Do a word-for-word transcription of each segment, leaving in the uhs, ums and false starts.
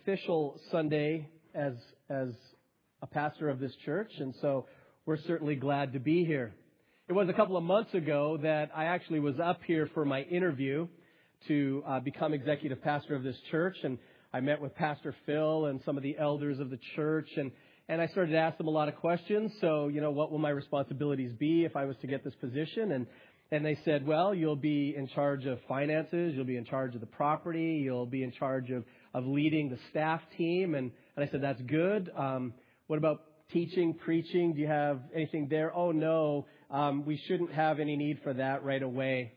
official Sunday as as a pastor of this church, and so we're certainly glad to be here. It was a couple of months ago that I actually was up here for my interview to uh, become executive pastor of this church, and I met with Pastor Phil and some of the elders of the church, and, and I started to ask them a lot of questions. So, you know, what will my responsibilities be if I was to get this position? And and they said, well, you'll be in charge of finances, you'll be in charge of the property, you'll be in charge of, of leading the staff team. And, and I said, that's good. Um, what about teaching, preaching? Do you have anything there? Oh, no, um, we shouldn't have any need for that right away.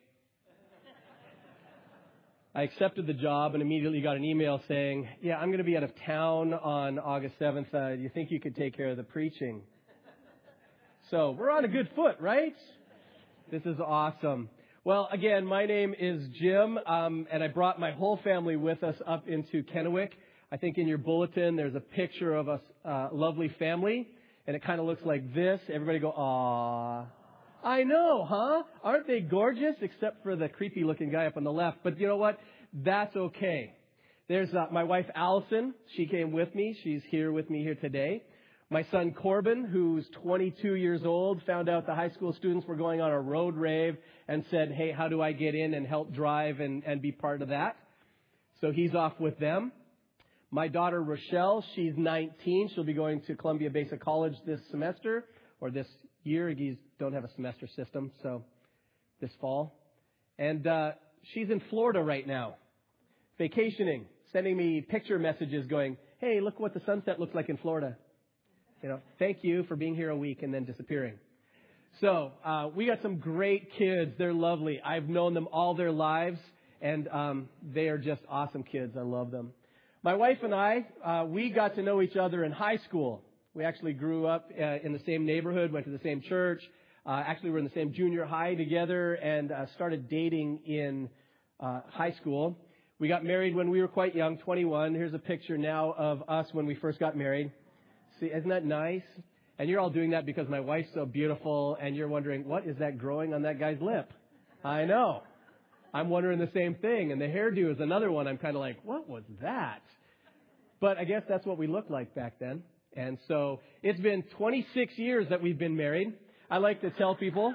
I accepted the job and immediately got an email saying, yeah, I'm going to be out of town on August seventh. Uh, do you think you could take care of the preaching? So we're on a good foot, right? This is awesome. Well, again, my name is Jim, um, and I brought my whole family with us up into Kennewick. I think in your bulletin there's a picture of a uh, lovely family, and it kind of looks like this. Everybody go, aww. I know, huh? Aren't they gorgeous? Except for the creepy-looking guy up on the left. But you know what? That's okay. There's uh, my wife, Allison. She came with me. She's here with me here today. My son, Corbin, who's twenty-two years old, found out the high school students were going on a road rave and said, hey, how do I get in and help drive and, and be part of that? So he's off with them. My daughter, Rochelle, she's nineteen. She'll be going to Columbia Basic College this semester, or this year. You don't have a semester system, so this fall. And uh, she's in Florida right now, vacationing, sending me picture messages going, hey, look what the sunset looks like in Florida. You know, thank you for being here a week and then disappearing. So uh, we got some great kids. They're lovely. I've known them all their lives, and um, they are just awesome kids. I love them. My wife and I, uh, we got to know each other in high school. We actually grew up uh, in the same neighborhood, went to the same church. Uh, actually, we're in the same junior high together and uh, started dating in uh, high school. We got married when we were quite young, twenty-one. Here's a picture now of us when we first got married. See, isn't that nice? And you're all doing that because my wife's so beautiful, and you're wondering, what is that growing on that guy's lip? I know. I'm wondering the same thing. And the hairdo is another one. I'm kind of like, what was that? But I guess that's what we looked like back then. And so it's been twenty-six years that we've been married. I like to tell people,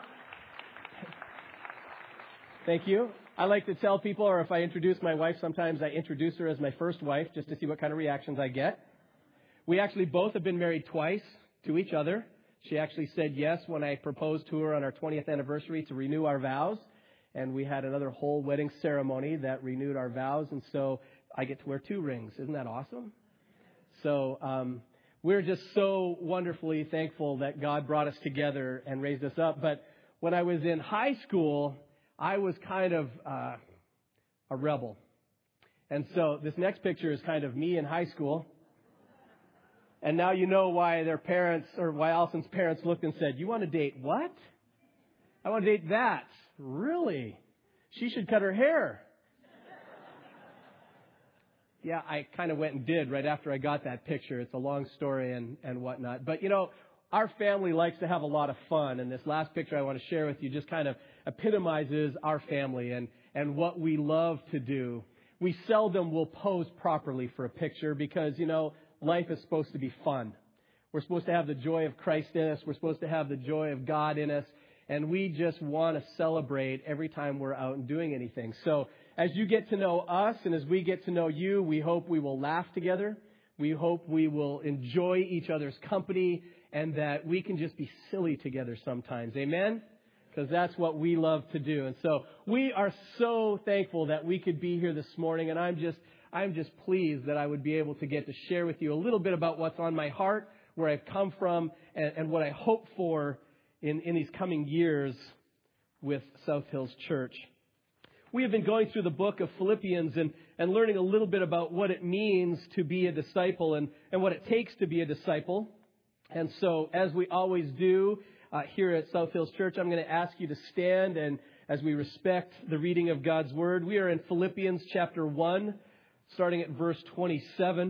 thank you. I like to tell people, or if I introduce my wife, sometimes I introduce her as my first wife just to see what kind of reactions I get. We actually both have been married twice to each other. She actually said yes when I proposed to her on our twentieth anniversary to renew our vows. And we had another whole wedding ceremony that renewed our vows. And so I get to wear two rings. Isn't that awesome? So, um, we're just so wonderfully thankful that God brought us together and raised us up. But when I was in high school, I was kind of uh, a rebel. And so this next picture is kind of me in high school. And now you know why their parents, or why Allison's parents looked and said, you want to date what? I want to date that. Really? She should cut her hair. Yeah, I kind of went and did right after I got that picture. It's a long story and, and whatnot. But, you know, our family likes to have a lot of fun. And this last picture I want to share with you just kind of epitomizes our family and, and what we love to do. We seldom will pose properly for a picture because, you know, life is supposed to be fun. We're supposed to have the joy of Christ in us. We're supposed to have the joy of God in us. And we just want to celebrate every time we're out and doing anything. So as you get to know us and as we get to know you, we hope we will laugh together. We hope we will enjoy each other's company and that we can just be silly together sometimes. Amen? Because that's what we love to do. And so we are so thankful that we could be here this morning. And I'm just, I'm just pleased that I would be able to get to share with you a little bit about what's on my heart, where I've come from, and, and what I hope for in, in these coming years with South Hills Church. We have been going through the book of Philippians and, and learning a little bit about what it means to be a disciple and, and what it takes to be a disciple. And so, as we always do uh, here at South Hills Church, I'm going to ask you to stand and as we respect the reading of God's Word. We are in Philippians chapter one, starting at verse twenty-seven.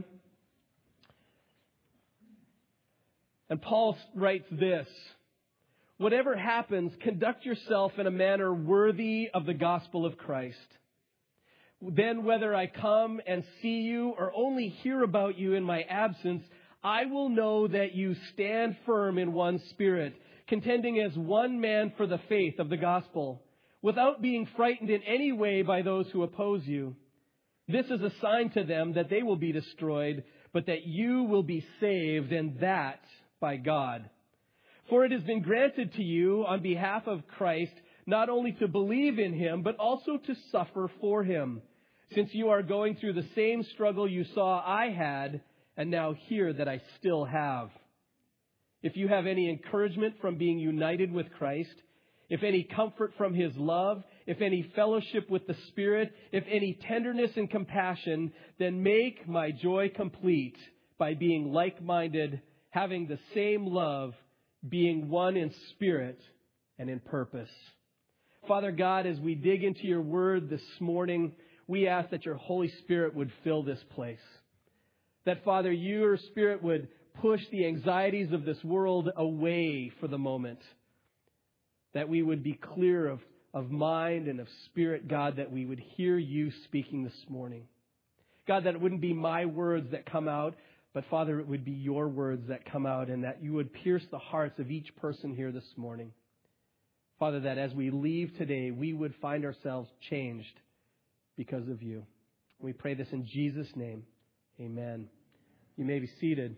And Paul writes this: whatever happens, conduct yourself in a manner worthy of the gospel of Christ. Then whether I come and see you or only hear about you in my absence, I will know that you stand firm in one spirit, contending as one man for the faith of the gospel, without being frightened in any way by those who oppose you. This is a sign to them that they will be destroyed, but that you will be saved, and that by God. For it has been granted to you on behalf of Christ not only to believe in him, but also to suffer for him, since you are going through the same struggle you saw I had, and now hear that I still have. If you have any encouragement from being united with Christ, if any comfort from his love, if any fellowship with the Spirit, if any tenderness and compassion, then make my joy complete by being like-minded, having the same love, being one in spirit and in purpose. Father God, as we dig into your word this morning, we ask that your Holy Spirit would fill this place. That, Father, your Spirit would push the anxieties of this world away for the moment. That we would be clear of, of mind and of spirit, God, that we would hear you speaking this morning. God, that it wouldn't be my words that come out, but Father, it would be your words that come out, and that you would pierce the hearts of each person here this morning. Father, that as we leave today, we would find ourselves changed because of you. We pray this in Jesus' name. Amen. You may be seated.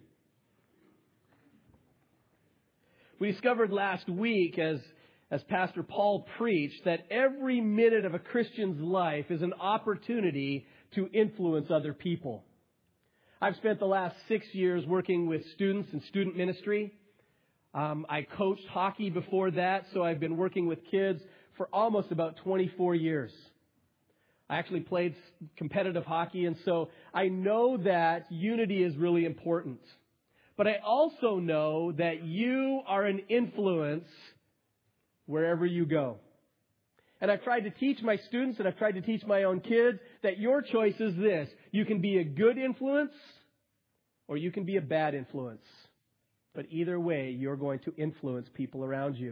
We discovered last week, as, as Pastor Paul preached, that every minute of a Christian's life is an opportunity to influence other people. I've spent the last six years working with students in student ministry. Um, I coached hockey before that, so I've been working with kids for almost about twenty-four years. I actually played competitive hockey, and so I know that unity is really important. But I also know that you are an influence wherever you go. And I've tried to teach my students, and I've tried to teach my own kids, that your choice is this. You can be a good influence, or you can be a bad influence. But either way, you're going to influence people around you.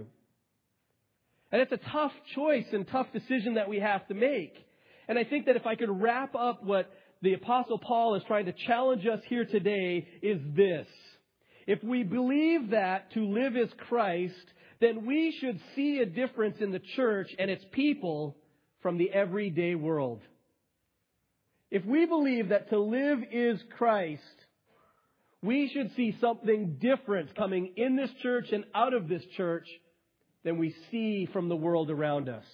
And it's a tough choice and tough decision that we have to make. And I think that if I could wrap up what the Apostle Paul is trying to challenge us here today, is this. If we believe that to live is Christ, then we should see a difference in the church and its people from the everyday world. If we believe that to live is Christ, we should see something different coming in this church and out of this church than we see from the world around us.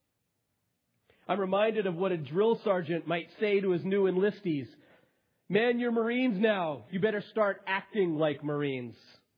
I'm reminded of what a drill sergeant might say to his new enlistees. Men, you're Marines now. You better start acting like Marines.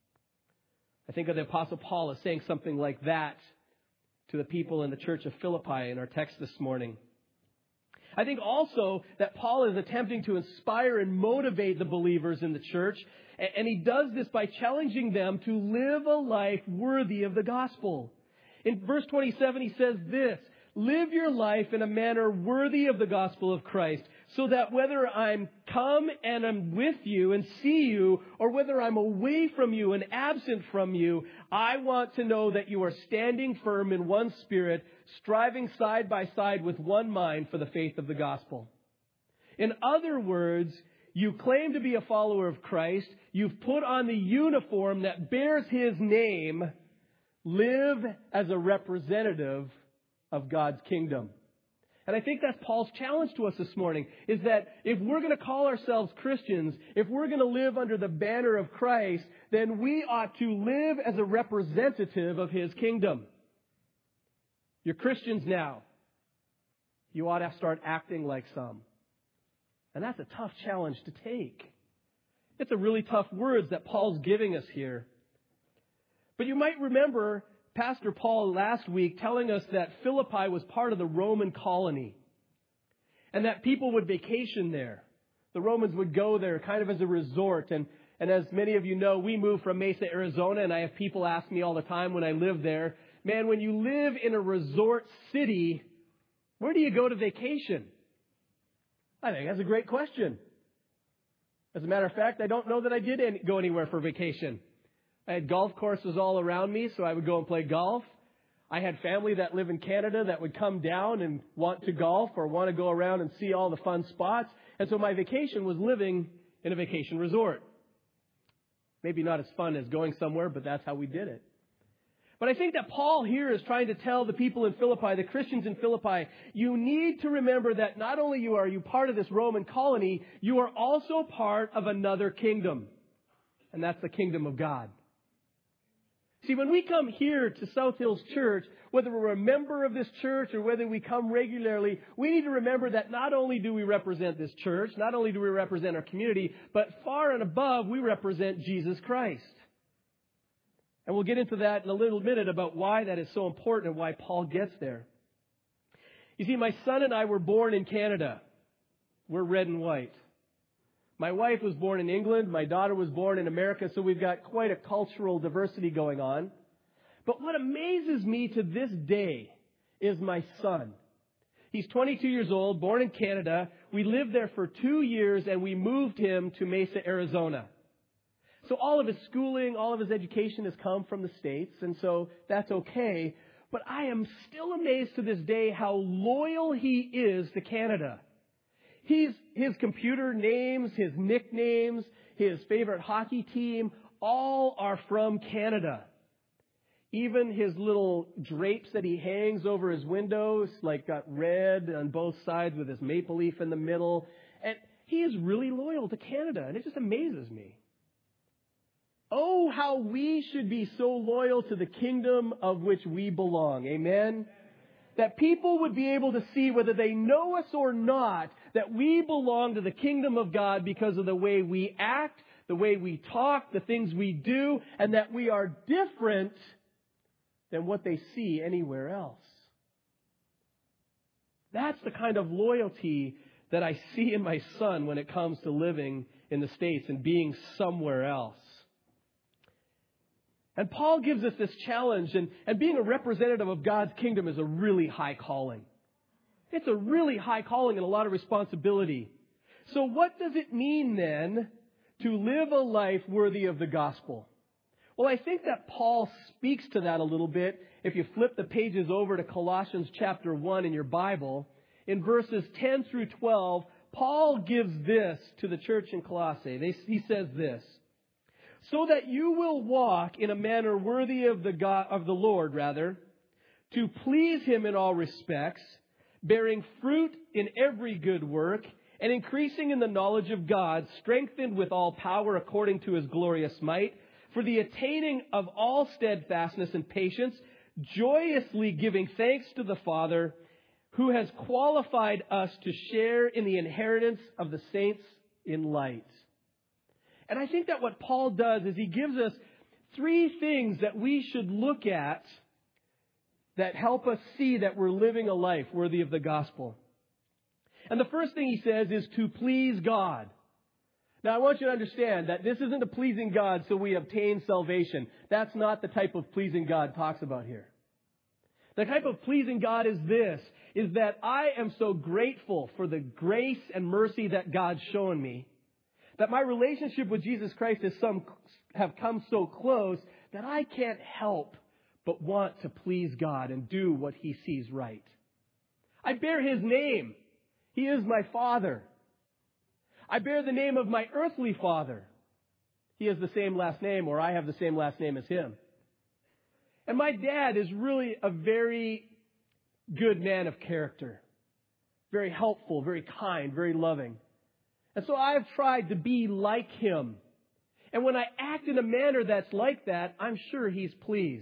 I think of the Apostle Paul as saying something like that to the people in the church of Philippi in our text this morning. I think also that Paul is attempting to inspire and motivate the believers in the church, and he does this by challenging them to live a life worthy of the gospel. In verse twenty-seven, he says this, live your life in a manner worthy of the gospel of Christ, so that whether I'm come and I'm with you and see you, or whether I'm away from you and absent from you, I want to know that you are standing firm in one spirit, striving side by side with one mind for the faith of the gospel. In other words, you claim to be a follower of Christ, you've put on the uniform that bears his name, live as a representative of God's kingdom. And I think that's Paul's challenge to us this morning, is that if we're going to call ourselves Christians, if we're going to live under the banner of Christ, then we ought to live as a representative of his kingdom. You're Christians now. You ought to start acting like some. And that's a tough challenge to take. It's a really tough words that Paul's giving us here. But you might remember Pastor Paul last week telling us that Philippi was part of the Roman colony and that people would vacation there. The Romans would go there kind of as a resort. And, and as many of you know, we moved from Mesa, Arizona, and I have people ask me all the time when I live there, man, when you live in a resort city, where do you go to vacation? I think that's a great question. As a matter of fact, I don't know that I did any, go anywhere for vacation. I had golf courses all around me, so I would go and play golf. I had family that live in Canada that would come down and want to golf or want to go around and see all the fun spots. And so my vacation was living in a vacation resort. Maybe not as fun as going somewhere, but that's how we did it. But I think that Paul here is trying to tell the people in Philippi, the Christians in Philippi, you need to remember that not only you are you part of this Roman colony, you are also part of another kingdom. And that's the kingdom of God. See, when we come here to South Hills Church, whether we're a member of this church or whether we come regularly, we need to remember that not only do we represent this church, not only do we represent our community, but far and above, we represent Jesus Christ. And we'll get into that in a little minute about why that is so important and why Paul gets there. You see, my son and I were born in Canada. We're red and white. My wife was born in England. My daughter was born in America. So we've got quite a cultural diversity going on. But what amazes me to this day is my son. He's twenty-two years old, born in Canada. We lived there for two years and we moved him to Mesa, Arizona. So all of his schooling, all of his education has come from the States, and so that's okay. But I am still amazed to this day how loyal he is to Canada. He's, his computer names, his nicknames, his favorite hockey team, all are from Canada. Even his little drapes that he hangs over his windows, like got red on both sides with his maple leaf in the middle. And he is really loyal to Canada, and it just amazes me. Oh, how we should be so loyal to the kingdom of which we belong. Amen? That people would be able to see, whether they know us or not, that we belong to the kingdom of God because of the way we act, the way we talk, the things we do, and that we are different than what they see anywhere else. That's the kind of loyalty that I see in my son when it comes to living in the States and being somewhere else. And Paul gives us this challenge, and, and being a representative of God's kingdom is a really high calling. It's a really high calling and a lot of responsibility. So what does it mean then to live a life worthy of the gospel? Well, I think that Paul speaks to that a little bit. If you flip the pages over to Colossians chapter one in your Bible, in verses ten through twelve, Paul gives this to the church in Colossae. They, he says this, so that you will walk in a manner worthy of the God, of the Lord, rather, to please Him in all respects, bearing fruit in every good work, and increasing in the knowledge of God, strengthened with all power according to His glorious might, for the attaining of all steadfastness and patience, joyously giving thanks to the Father, who has qualified us to share in the inheritance of the saints in light. And I think that what Paul does is he gives us three things that we should look at that help us see that we're living a life worthy of the gospel. And the first thing he says is to please God. Now, I want you to understand that this isn't a pleasing God so we obtain salvation. That's not the type of pleasing God talks about here. The type of pleasing God is this, is that I am so grateful for the grace and mercy that God's shown me, that my relationship with Jesus Christ has some have come so close that I can't help but want to please God and do what He sees right. I bear His name. He is my Father. I bear the name of my earthly father. He has the same last name, or I have the same last name as him. And my dad is really a very good man of character. Very helpful, very kind, very loving. And so I've tried to be like him. And when I act in a manner that's like that, I'm sure he's pleased.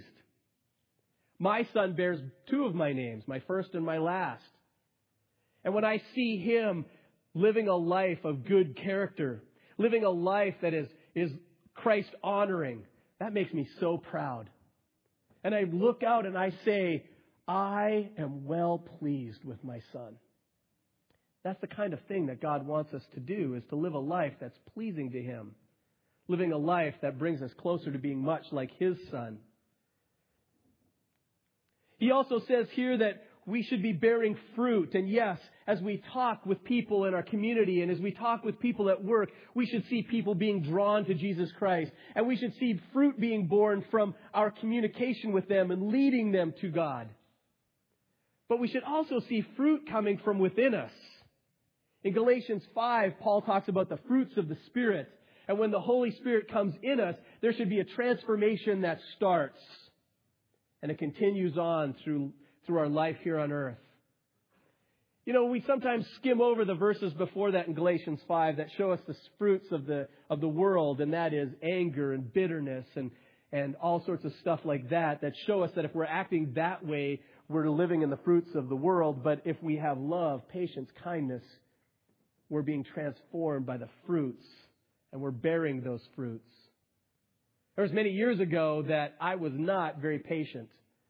My son bears two of my names, my first and my last. And when I see him living a life of good character, living a life that is, is Christ-honoring, that makes me so proud. And I look out and I say, I am well pleased with my son. That's the kind of thing that God wants us to do, is to live a life that's pleasing to Him. Living a life that brings us closer to being much like His Son. He also says here that we should be bearing fruit. And yes, as we talk with people in our community and as we talk with people at work, we should see people being drawn to Jesus Christ. And we should see fruit being born from our communication with them and leading them to God. But we should also see fruit coming from within us. In Galatians five, Paul talks about the fruits of the Spirit. And when the Holy Spirit comes in us, there should be a transformation that starts. And it continues on through through our life here on earth. You know, we sometimes skim over the verses before that in Galatians five that show us the fruits of the of the world, and that is anger and bitterness and, and all sorts of stuff like that, that show us that if we're acting that way, we're living in the fruits of the world. But if we have love, patience, kindness, we're being transformed by the fruits, and we're bearing those fruits. There was many years ago that I was not very patient.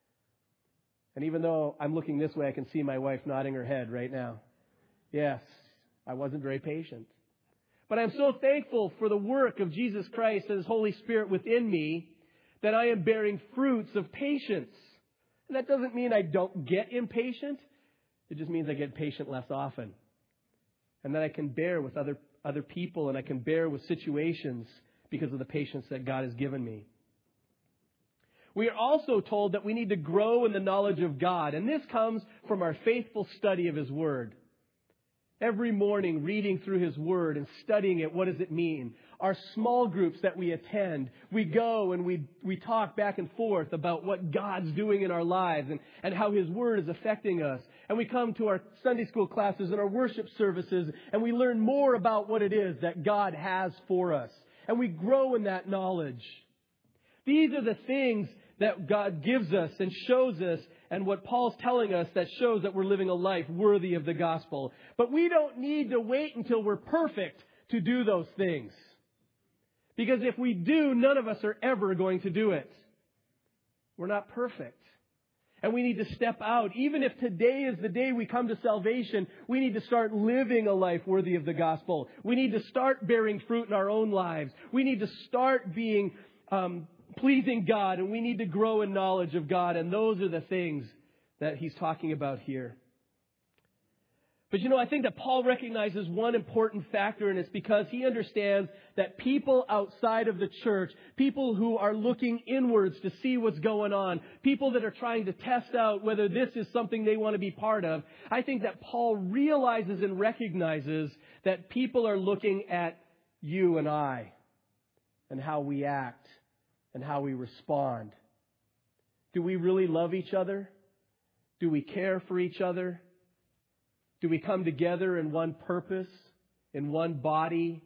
And even though I'm looking this way, I can see my wife nodding her head right now. Yes, I wasn't very patient. But I'm so thankful for the work of Jesus Christ and His Holy Spirit within me that I am bearing fruits of patience. And that doesn't mean I don't get impatient. It just means I get patient less often. And that I can bear with other, other people and I can bear with situations because of the patience that God has given me. We are also told that we need to grow in the knowledge of God. And this comes from our faithful study of His Word. Every morning, reading through His Word and studying it, what does it mean? Our small groups that we attend, we go and we we talk back and forth about what God's doing in our lives and, and how His Word is affecting us. And we come to our Sunday school classes and our worship services and we learn more about what it is that God has for us. And we grow in that knowledge. These are the things that God gives us and shows us, and what Paul's telling us that shows that we're living a life worthy of the gospel. But we don't need to wait until we're perfect to do those things. Because if we do, none of us are ever going to do it. We're not perfect. And we need to step out. Even if today is the day we come to salvation, we need to start living a life worthy of the gospel. We need to start bearing fruit in our own lives. We need to start being um, pleasing God, and we need to grow in knowledge of God. And those are the things that he's talking about here. But you know, I think that Paul recognizes one important factor, and it's because he understands that people outside of the church, people who are looking inwards to see what's going on, people that are trying to test out whether this is something they want to be part of, I think that Paul realizes and recognizes that people are looking at you and I and how we act and how we respond. Do we really love each other? Do we care for each other? Do we come together in one purpose, in one body?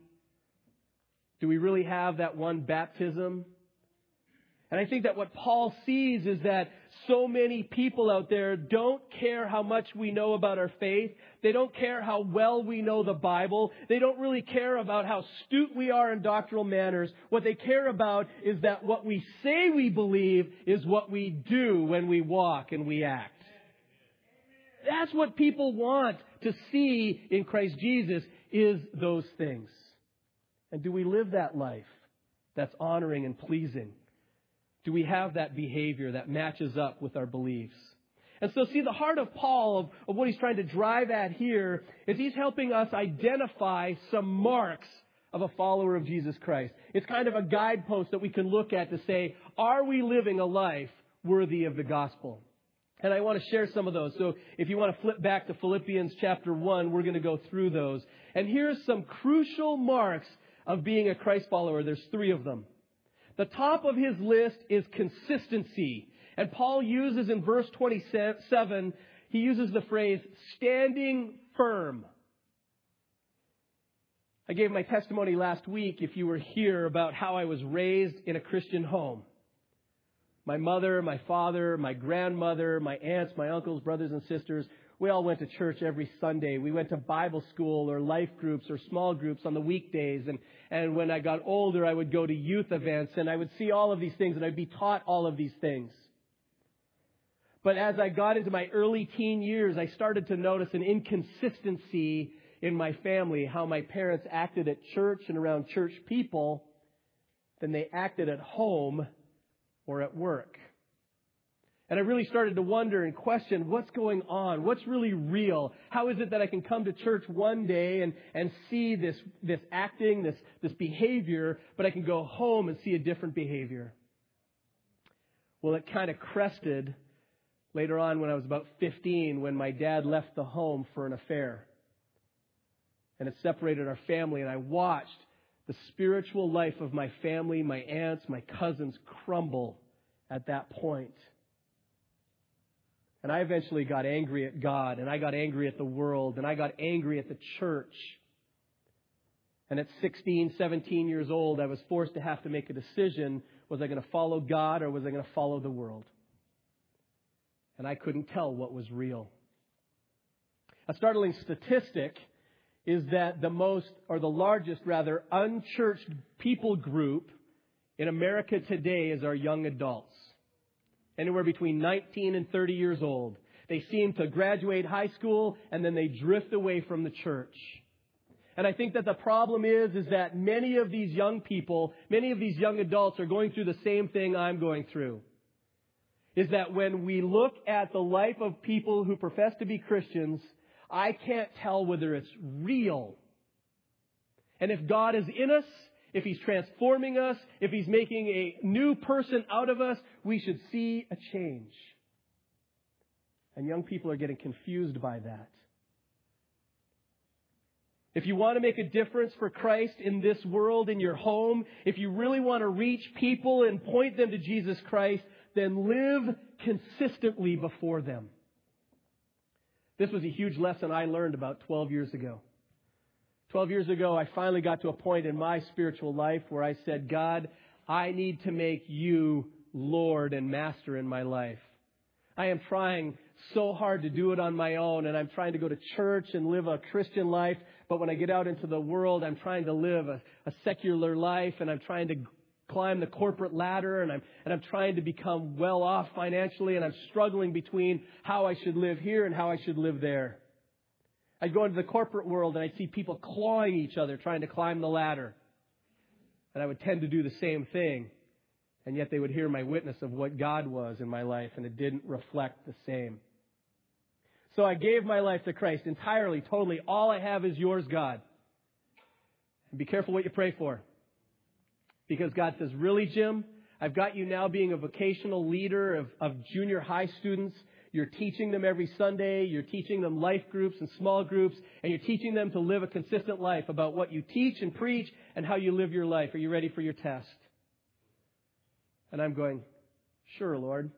Do we really have that one baptism? And I think that what Paul sees is that so many people out there don't care how much we know about our faith. They don't care how well we know the Bible. They don't really care about how astute we are in doctrinal manners. What they care about is that what we say we believe is what we do when we walk and we act. That's what people want to see in Christ Jesus, is those things. And do we live that life that's honoring and pleasing? Do we have that behavior that matches up with our beliefs? And so see, the heart of Paul, of, of what he's trying to drive at here, is he's helping us identify some marks of a follower of Jesus Christ. It's kind of a guidepost that we can look at to say, are we living a life worthy of the gospel? And I want to share some of those. So if you want to flip back to Philippians chapter one, we're going to go through those. And here's some crucial marks of being a Christ follower. There's three of them. The top of his list is consistency. And Paul uses in verse twenty-seven, he uses the phrase, standing firm. I gave my testimony last week, if you were here, about how I was raised in a Christian home. My mother, my father, my grandmother, my aunts, my uncles, brothers and sisters, we all went to church every Sunday. We went to Bible school or life groups or small groups on the weekdays. And, and when I got older, I would go to youth events and I would see all of these things and I'd be taught all of these things. But as I got into my early teen years, I started to notice an inconsistency in my family, how my parents acted at church and around church people than they acted at home or at work. And I really started to wonder and question what's going on, what's really real. How is it that I can come to church one day and, and see this, this acting, this, this behavior, but I can go home and see a different behavior? Well, it kind of crested later on when I was about fifteen, when my dad left the home for an affair. And it separated our family, and I watched the spiritual life of my family, my aunts, my cousins crumble at that point. And I eventually got angry at God, and I got angry at the world, and I got angry at the church. And at sixteen, seventeen years old, I was forced to have to make a decision. Was I going to follow God, or was I going to follow the world? And I couldn't tell what was real. A startling statistic is that the most, or the largest rather, unchurched people group in America today is our young adults. Anywhere between nineteen and thirty years old. They seem to graduate high school and then they drift away from the church. And I think that the problem is, is that many of these young people, many of these young adults are going through the same thing I'm going through. Is that when we look at the life of people who profess to be Christians, I can't tell whether it's real. And if God is in us, if He's transforming us, if He's making a new person out of us, we should see a change. And young people are getting confused by that. If you want to make a difference for Christ in this world, in your home, if you really want to reach people and point them to Jesus Christ, then live consistently before them. This was a huge lesson I learned about twelve years ago. Twelve years ago, I finally got to a point in my spiritual life where I said, God, I need to make you Lord and Master in my life. I am trying so hard to do it on my own, and I'm trying to go to church and live a Christian life, but when I get out into the world, I'm trying to live a, a secular life, and I'm trying to climb the corporate ladder, and I'm and I'm trying to become well off financially, and I'm struggling between how I should live here and how I should live there. I'd go into the corporate world and I'd see people clawing each other trying to climb the ladder. And I would tend to do the same thing. And yet they would hear my witness of what God was in my life, and it didn't reflect the same. So I gave my life to Christ entirely, totally. All I have is yours, God. And be careful what you pray for. Because God says, really, Jim? I've got you now being a vocational leader of, of junior high students. You're teaching them every Sunday. You're teaching them life groups and small groups. And you're teaching them to live a consistent life about what you teach and preach and how you live your life. Are you ready for your test? And I'm going, sure, Lord.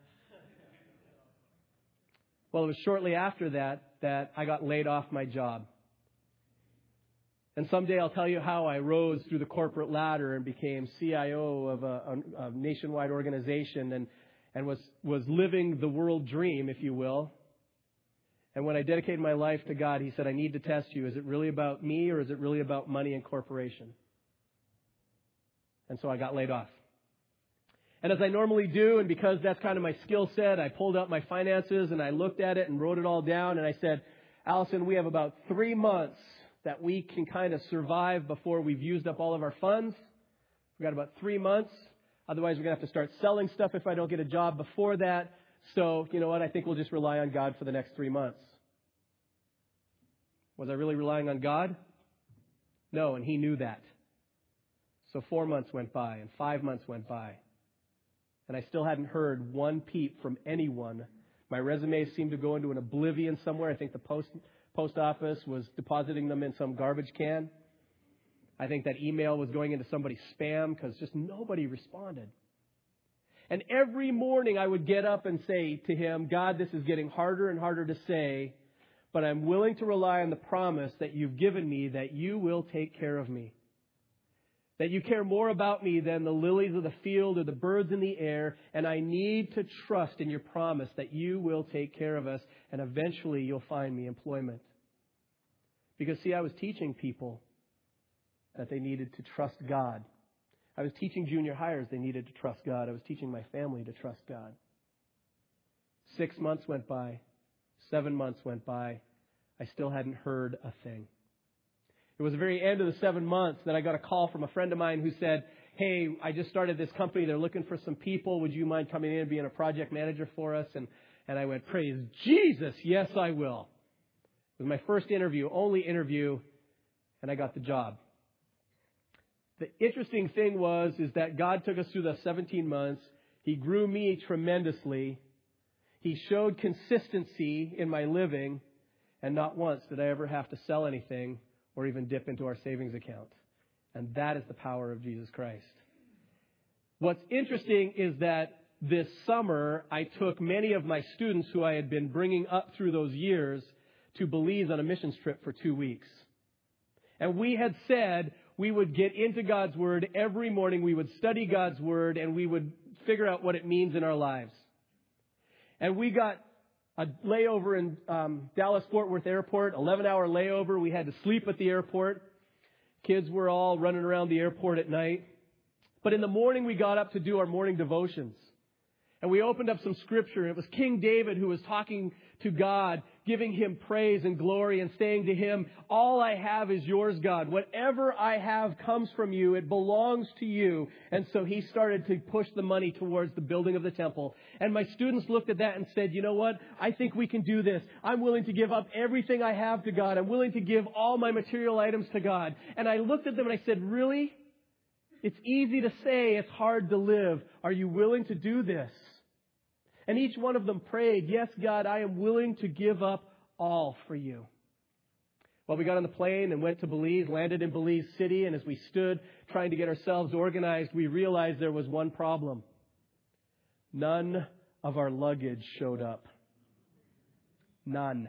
Well, it was shortly after that that I got laid off my job. And someday I'll tell you how I rose through the corporate ladder and became C I O of a, a, a nationwide organization and, and was, was living the world dream, if you will. And when I dedicated my life to God, He said, I need to test you. Is it really about me, or is it really about money and corporation? And so I got laid off. And as I normally do, and because that's kind of my skill set, I pulled out my finances and I looked at it and wrote it all down. And I said, Allison, we have about three months that we can kind of survive before we've used up all of our funds. We've got about three months. Otherwise, we're going to have to start selling stuff if I don't get a job before that. So, you know what? I think we'll just rely on God for the next three months. Was I really relying on God? No, and He knew that. So four months went by, and five months went by. And I still hadn't heard one peep from anyone. My resumes seemed to go into an oblivion somewhere. I think the post post office was depositing them in some garbage can. I think that email was going into somebody's spam because just nobody responded. And every morning I would get up and say to Him, God, this is getting harder and harder to say, but I'm willing to rely on the promise that You've given me that You will take care of me. That You care more about me than the lilies of the field or the birds in the air. And I need to trust in Your promise that You will take care of us. And eventually You'll find me employment. Because, see, I was teaching people that they needed to trust God. I was teaching junior hires they needed to trust God. I was teaching my family to trust God. Six months went by. Seven months went by. I still hadn't heard a thing. It was the very end of the seven months that I got a call from a friend of mine who said, hey, I just started this company. They're looking for some people. Would you mind coming in and being a project manager for us? And, and I went, praise Jesus. Yes, I will. It was my first interview, only interview, and I got the job. The interesting thing was, is that God took us through the seventeen months. He grew me tremendously. He showed consistency in my living, and not once did I ever have to sell anything or even dip into our savings account. And that is the power of Jesus Christ. What's interesting is that this summer, I took many of my students who I had been bringing up through those years to Belize on a missions trip for two weeks. And we had said we would get into God's Word every morning. We would study God's Word, and we would figure out what it means in our lives. And we got a layover in um, Dallas-Fort Worth Airport, eleven-hour layover. We had to sleep at the airport. Kids were all running around the airport at night. But in the morning, we got up to do our morning devotions. And we opened up some scripture. And it was King David who was talking to God, giving him praise and glory and saying to him, all I have is yours, God. Whatever I have comes from you. It belongs to you. And so he started to push the money towards the building of the temple. And my students looked at that and said, you know what? I think we can do this. I'm willing to give up everything I have to God. I'm willing to give all my material items to God. And I looked at them and I said, really? It's easy to say, it's hard to live. Are you willing to do this? And each one of them prayed, yes, God, I am willing to give up all for you. Well, we got on the plane and went to Belize, landed in Belize City, and as we stood trying to get ourselves organized, we realized there was one problem. None of our luggage showed up. None.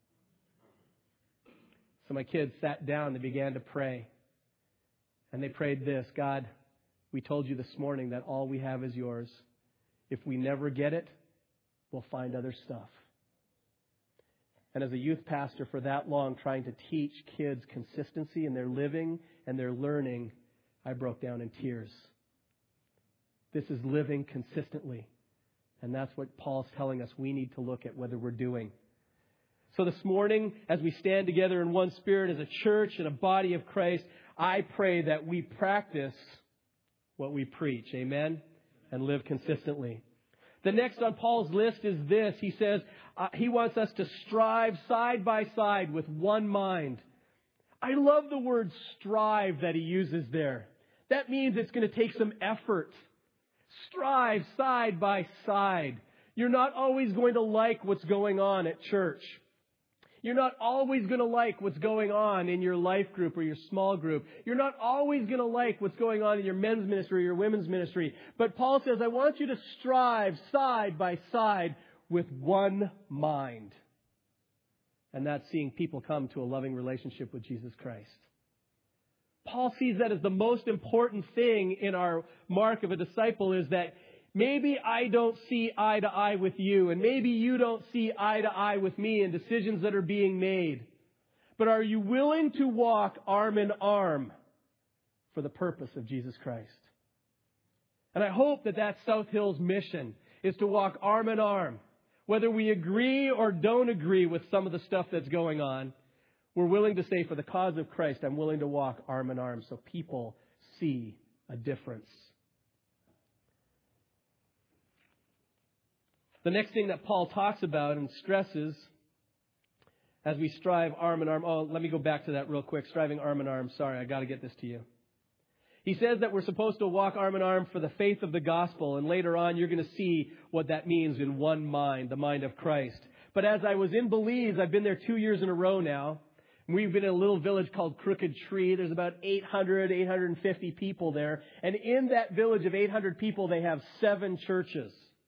So my kids sat down and began to pray. And they prayed this, God, we told you this morning that all we have is yours. If we never get it, we'll find other stuff. And as a youth pastor for that long, trying to teach kids consistency in their living and their learning, I broke down in tears. This is living consistently. And that's what Paul's telling us we need to look at whether we're doing. So this morning, as we stand together in one spirit as a church and a body of Christ, I pray that we practice what we preach. Amen? And live consistently. The next on Paul's list is this. He says uh, he wants us to strive side by side with one mind. I love the word strive that he uses there. That means it's going to take some effort. Strive side by side. You're not always going to like what's going on at church. You're not always going to like what's going on in your life group or your small group. You're not always going to like what's going on in your men's ministry or your women's ministry. But Paul says, I want you to strive side by side with one mind. And that's seeing people come to a loving relationship with Jesus Christ. Paul sees that as the most important thing in our mark of a disciple is that maybe I don't see eye to eye with you, and maybe you don't see eye to eye with me in decisions that are being made. But are you willing to walk arm in arm for the purpose of Jesus Christ? And I hope that that's South Hill's mission, is to walk arm in arm. Whether we agree or don't agree with some of the stuff that's going on, we're willing to say, for the cause of Christ, I'm willing to walk arm in arm so people see a difference. The next thing that Paul talks about and stresses as we strive arm in arm. Oh, let me go back to that real quick. Striving arm in arm. Sorry, I got to get this to you. He says that we're supposed to walk arm in arm for the faith of the gospel. And later on, you're going to see what that means in one mind, the mind of Christ. But as I was in Belize, I've been there two years in a row now. We've been in a little village called Crooked Tree. There's about eight hundred, eight hundred fifty people there. And in that village of eight hundred people, they have seven churches.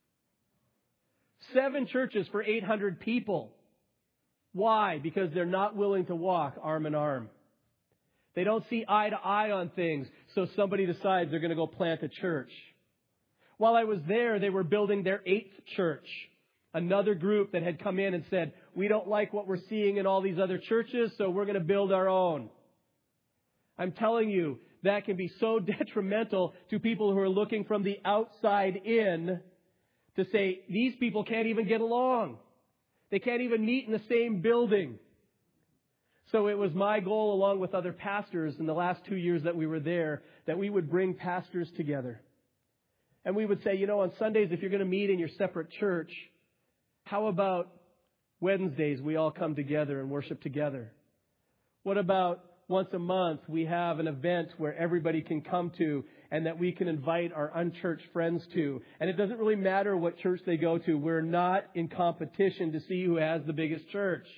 Seven churches for eight hundred people. Why? Because they're not willing to walk arm in arm. They don't see eye to eye on things, so somebody decides they're going to go plant a church. While I was there, they were building their eighth church. Another group that had come in and said, we don't like what we're seeing in all these other churches, so we're going to build our own. I'm telling you, that can be so detrimental to people who are looking from the outside in to say, these people can't even get along. They can't even meet in the same building. So it was my goal, along with other pastors in the last two years that we were there, that we would bring pastors together. And we would say, you know, on Sundays, if you're going to meet in your separate church, how about Wednesdays we all come together and worship together? What about once a month we have an event where everybody can come to and that we can invite our unchurched friends to? And it doesn't really matter what church they go to. We're not in competition to see who has the biggest church.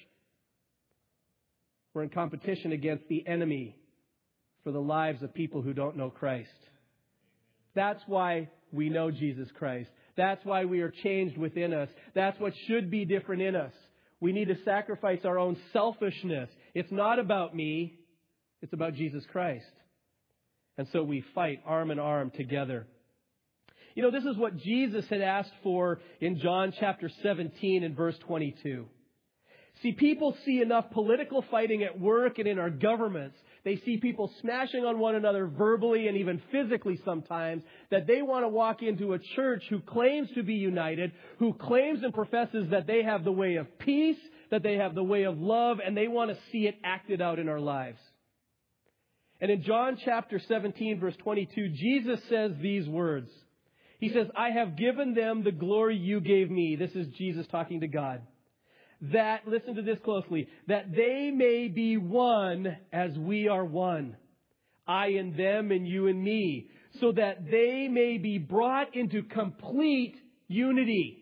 We're in competition against the enemy for the lives of people who don't know Christ. That's why we know Jesus Christ. That's why we are changed within us. That's what should be different in us. We need to sacrifice our own selfishness. It's not about me. It's about Jesus Christ. And so we fight arm in arm together. You know, this is what Jesus had asked for in John chapter seventeen and verse twenty-two. See, people see enough political fighting at work and in our governments. They see people smashing on one another verbally and even physically sometimes, that they want to walk into a church who claims to be united, who claims and professes that they have the way of peace, that they have the way of love, and they want to see it acted out in our lives. And in John chapter seventeen, verse twenty-two, Jesus says these words. He says, I have given them the glory you gave me. This is Jesus talking to God. That, listen to this closely, that they may be one as we are one. I and them and you and me. So that they may be brought into complete unity.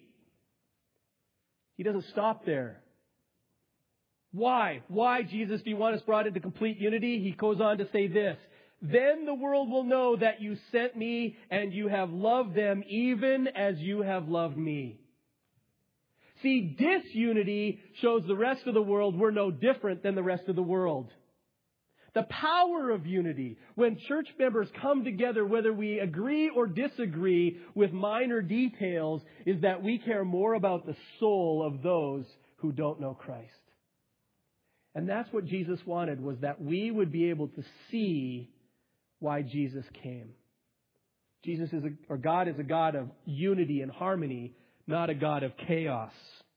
He doesn't stop there. Why? Why, Jesus, do you want us brought into complete unity? He goes on to say this. Then the world will know that you sent me and you have loved them even as you have loved me. See, disunity shows the rest of the world we're no different than the rest of the world. The power of unity, when church members come together, whether we agree or disagree with minor details, is that we care more about the soul of those who don't know Christ. And that's what Jesus wanted, was that we would be able to see why Jesus came. Jesus is a, or God is a God of unity and harmony, not a God of chaos.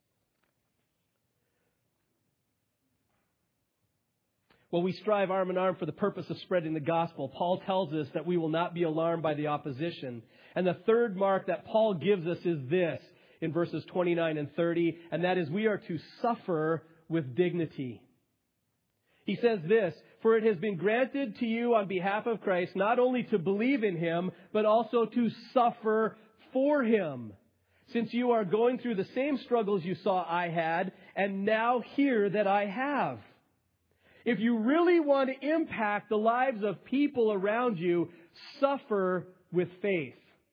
Well, we strive arm in arm for the purpose of spreading the gospel. Paul tells us that we will not be alarmed by the opposition. And the third mark that Paul gives us is this in verses twenty-nine and thirty, and that is we are to suffer with dignity. He says this, for it has been granted to you on behalf of Christ not only to believe in Him, but also to suffer for Him. Since you are going through the same struggles you saw I had, and now hear that I have. If you really want to impact the lives of people around you, suffer with faith.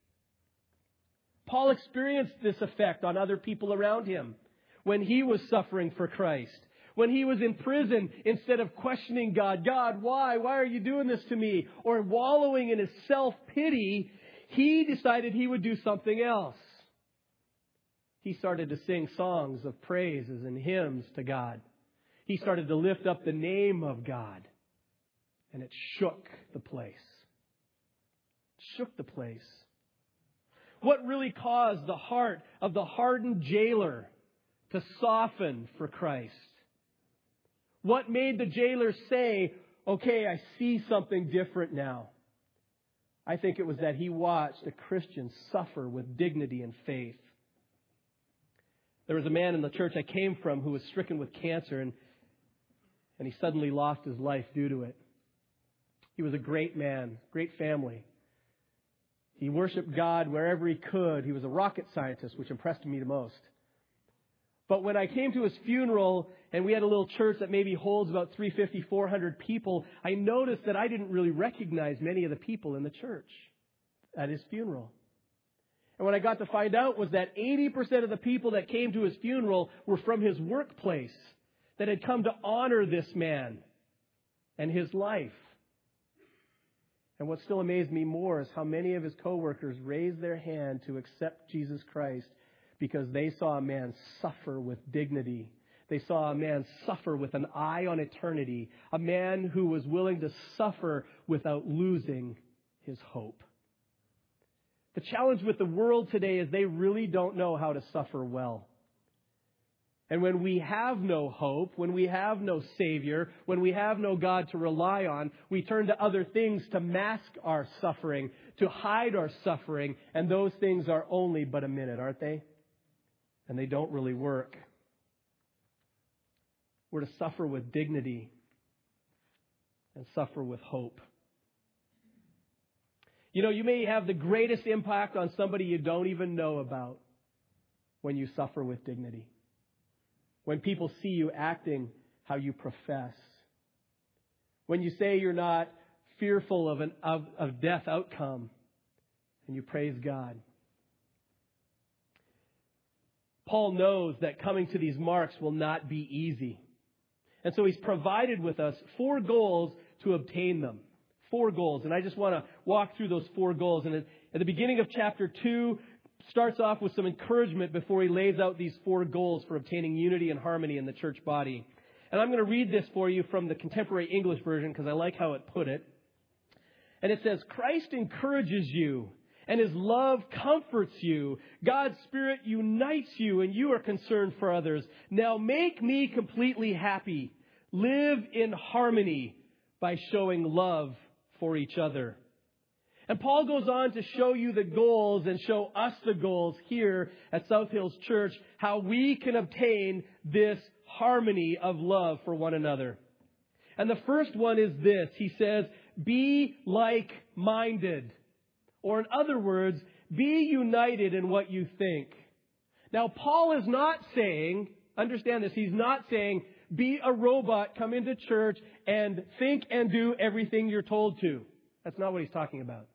Paul experienced this effect on other people around him when he was suffering for Christ. When he was in prison, instead of questioning God, God, why? Why are you doing this to me? Or wallowing in his self-pity, he decided he would do something else. He started to sing songs of praises and hymns to God. He started to lift up the name of God. And it shook the place. It shook the place. What really caused the heart of the hardened jailer to soften for Christ? What made the jailer say, okay, I see something different now? I think it was that he watched a Christian suffer with dignity and faith. There was a man in the church I came from who was stricken with cancer, and, and he suddenly lost his life due to it. He was a great man, great family. He worshiped God wherever he could. He was a rocket scientist, which impressed me the most. But when I came to his funeral, and we had a little church that maybe holds about three hundred fifty, four hundred people, I noticed that I didn't really recognize many of the people in the church at his funeral. And what I got to find out was that eighty percent of the people that came to his funeral were from his workplace, that had come to honor this man and his life. And what still amazed me more is how many of his coworkers raised their hand to accept Jesus Christ because they saw a man suffer with dignity. They saw a man suffer with an eye on eternity, a man who was willing to suffer without losing his hope. The challenge with the world today is they really don't know how to suffer well. And when we have no hope, when we have no Savior, when we have no God to rely on, we turn to other things to mask our suffering, to hide our suffering. And those things are only but a minute, aren't they? And they don't really work. We're to suffer with dignity and suffer with hope. You know, you may have the greatest impact on somebody you don't even know about when you suffer with dignity. When people see you acting how you profess. When you say you're not fearful of an of, of death outcome and you praise God. Paul knows that coming to these marks will not be easy. And so he's provided with us four goals to obtain them. Four goals. And I just want to walk through those four goals. And at the beginning of chapter two, starts off with some encouragement before he lays out these four goals for obtaining unity and harmony in the church body. And I'm going to read this for you from the Contemporary English Version because I like how it put it. And it says, Christ encourages you and His love comforts you. God's Spirit unites you and you are concerned for others. Now make me completely happy. Live in harmony by showing love for each other. And Paul goes on to show you the goals and show us the goals here at South Hills Church, how we can obtain this harmony of love for one another. And the first one is this. He says, be like-minded. Or in other words, be united in what you think. Now, Paul is not saying, understand this, he's not saying, be a robot, come into church and think and do everything you're told to. That's not what he's talking about.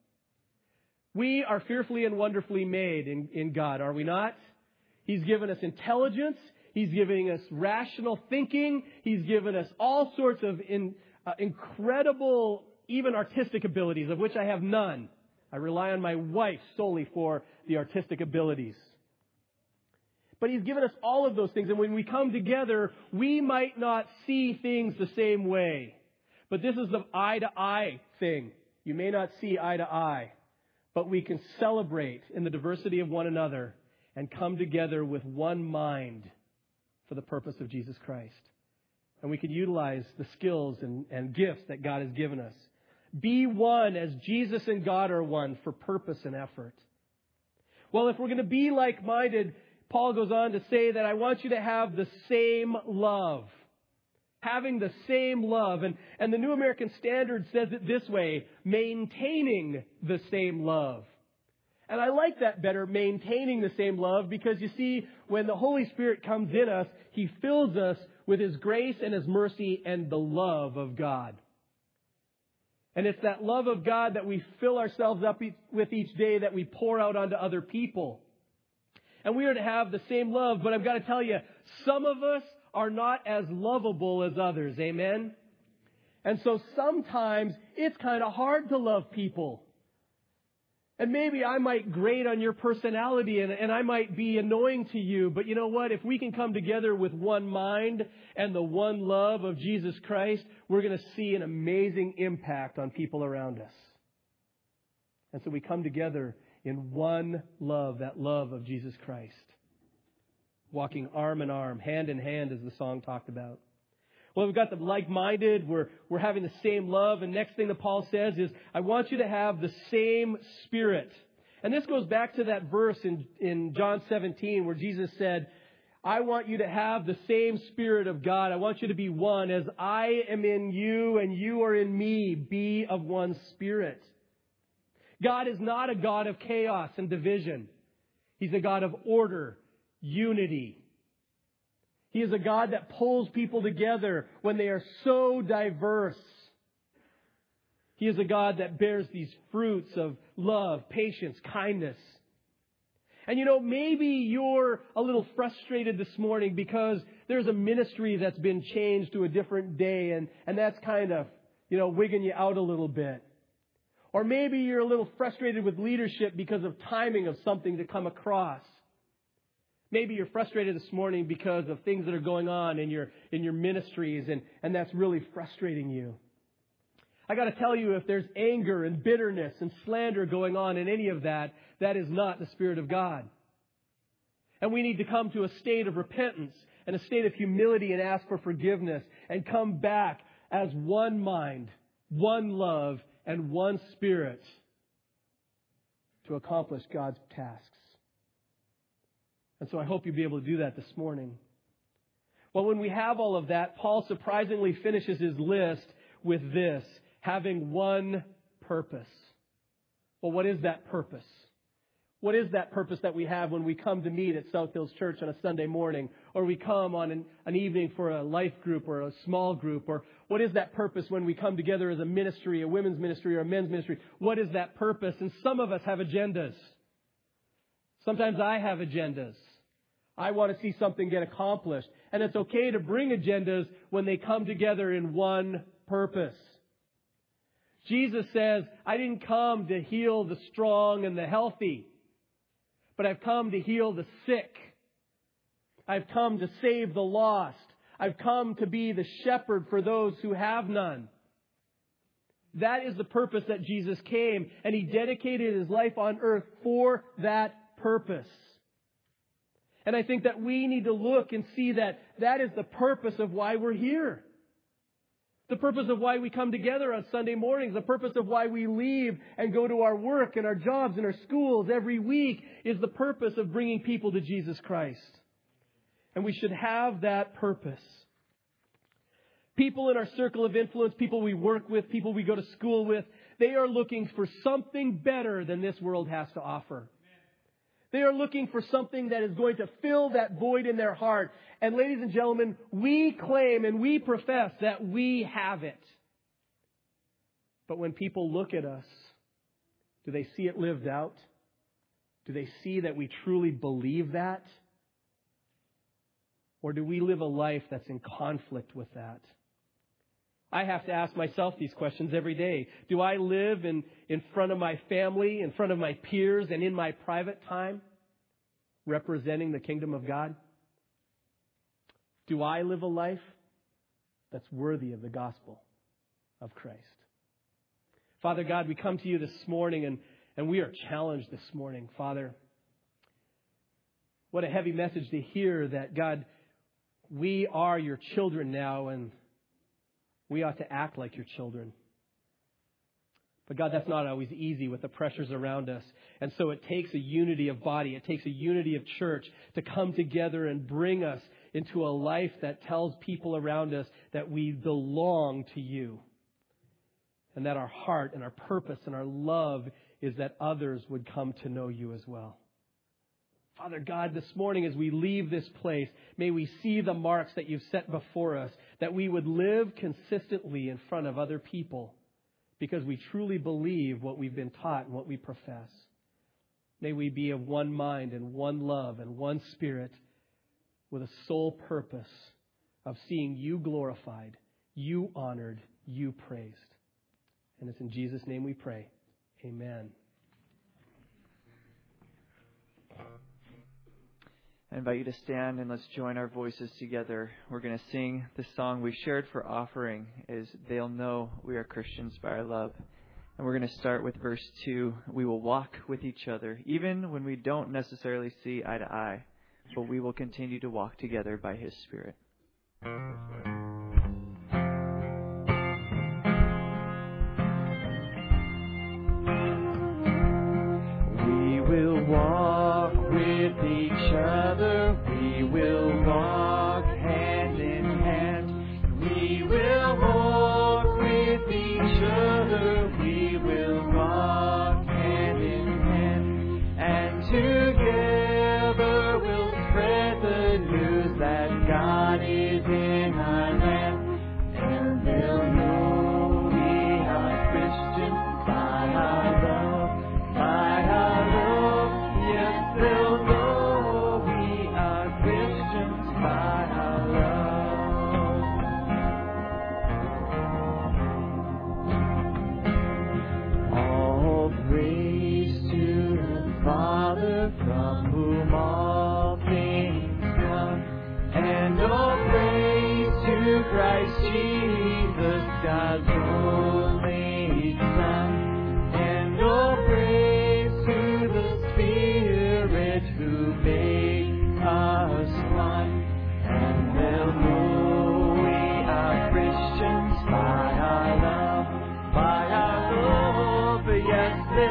We are fearfully and wonderfully made in, in God, are we not? He's given us intelligence. He's giving us rational thinking. He's given us all sorts of in, uh, incredible, even artistic abilities, of which I have none. I rely on my wife solely for the artistic abilities. But He's given us all of those things. And when we come together, we might not see things the same way. But this is the eye-to-eye thing. You may not see eye to eye. But we can celebrate in the diversity of one another and come together with one mind for the purpose of Jesus Christ. And we can utilize the skills and, and gifts that God has given us. Be one as Jesus and God are one for purpose and effort. Well, if we're going to be like-minded, Paul goes on to say that I want you to have the same love. Having the same love. And, and the New American Standard says it this way, maintaining the same love. And I like that better, maintaining the same love, because you see, when the Holy Spirit comes in us, He fills us with His grace and His mercy and the love of God. And it's that love of God that we fill ourselves up with each day that we pour out onto other people. And we are to have the same love, but I've got to tell you, some of us are not as lovable as others. Amen? And so sometimes it's kind of hard to love people. And maybe I might grate on your personality and, and I might be annoying to you. But you know what? If we can come together with one mind and the one love of Jesus Christ, we're going to see an amazing impact on people around us. And so we come together in one love, that love of Jesus Christ. Walking arm in arm, hand in hand, as the song talked about. Well, we've got the like-minded. We're, we're having the same love. And next thing that Paul says is, I want you to have the same spirit. And this goes back to that verse in, in John seventeen where Jesus said, I want you to have the same Spirit of God. I want you to be one. As I am in you and you are in me, be of one spirit. God is not a God of chaos and division. He's a God of order, unity. He is a God that pulls people together when they are so diverse. He is a God that bears these fruits of love, patience, kindness. And you know, maybe you're a little frustrated this morning because there's a ministry that's been changed to a different day, and, and that's kind of, you know, wigging you out a little bit. Or maybe you're a little frustrated with leadership because of timing of something to come across. Maybe you're frustrated this morning because of things that are going on in your in your ministries, and, and that's really frustrating you. I got to tell you, if there's anger and bitterness and slander going on in any of that, that is not the Spirit of God. And we need to come to a state of repentance and a state of humility and ask for forgiveness and come back as one mind, one love, and one Spirit to accomplish God's tasks. And so I hope you'll be able to do that this morning. Well, when we have all of that, Paul surprisingly finishes his list with this, having one purpose. Well, what is that purpose? What is that purpose that we have when we come to meet at South Hills Church on a Sunday morning, or we come on an, an evening for a life group or a small group? Or what is that purpose when we come together as a ministry, a women's ministry or a men's ministry? What is that purpose? And some of us have agendas. Sometimes I have agendas. I want to see something get accomplished. And it's okay to bring agendas when they come together in one purpose. Jesus says, I didn't come to heal the strong and the healthy, but I've come to heal the sick. I've come to save the lost. I've come to be the shepherd for those who have none. That is the purpose that Jesus came, and He dedicated His life on earth for that purpose. And I think that we need to look and see that that is the purpose of why we're here. The purpose of why we come together on Sunday mornings, the purpose of why we leave and go to our work and our jobs and our schools every week is the purpose of bringing people to Jesus Christ. And we should have that purpose. People in our circle of influence, people we work with, people we go to school with, they are looking for something better than this world has to offer. They are looking for something that is going to fill that void in their heart. And ladies and gentlemen, we claim and we profess that we have it. But when people look at us, do they see it lived out? Do they see that we truly believe that? Or do we live a life that's in conflict with that? I have to ask myself these questions every day. Do I live in, in front of my family, in front of my peers, and in my private time representing the kingdom of God? Do I live a life that's worthy of the gospel of Christ? Father God, we come to you this morning and, and we are challenged this morning, Father. What a heavy message to hear that, God, we are your children now and we ought to act like your children. But God, that's not always easy with the pressures around us. And so it takes a unity of body. It takes a unity of church to come together and bring us into a life that tells people around us that we belong to you. And that our heart and our purpose and our love is that others would come to know you as well. Father God, this morning as we leave this place, may we see the marks that you've set before us, that we would live consistently in front of other people because we truly believe what we've been taught and what we profess. May we be of one mind and one love and one spirit with a sole purpose of seeing you glorified, you honored, you praised. And it's in Jesus' name we pray. Amen. I invite you to stand and let's join our voices together. We're going to sing the song we shared for offering is They'll Know We Are Christians by Our Love. And we're going to start with verse two. We will walk with each other, even when we don't necessarily see eye to eye, but we will continue to walk together by His Spirit. We will walk with each other, we will walk hand in hand, we will walk with each other, we will walk hand in hand, and together we'll spread the news that God is in our land, and they'll know we are Christians by our love, by our love, yes, they'll know we are Christians.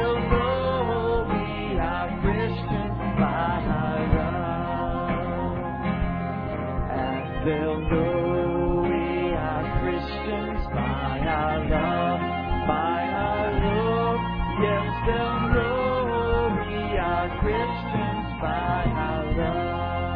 they'll know we are Christians by our love. As they'll know we are Christians by our love, by our love. Yes, they'll know we are Christians by our love.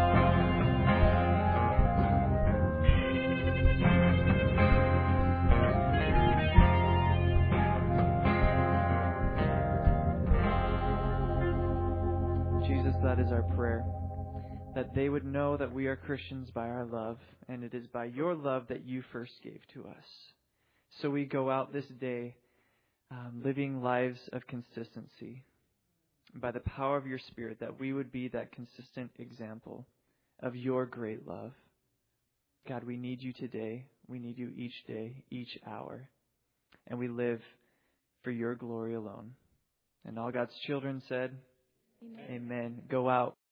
Jesus, that is our prayer, that they would know that we are Christians by our love, and it is by your love that you first gave to us. So we go out this day um, living lives of consistency by the power of your Spirit, that we would be that consistent example of your great love. God, we need you today. We need you each day, each hour. And we live for your glory alone. And all God's children said, Amen. Amen. Go out.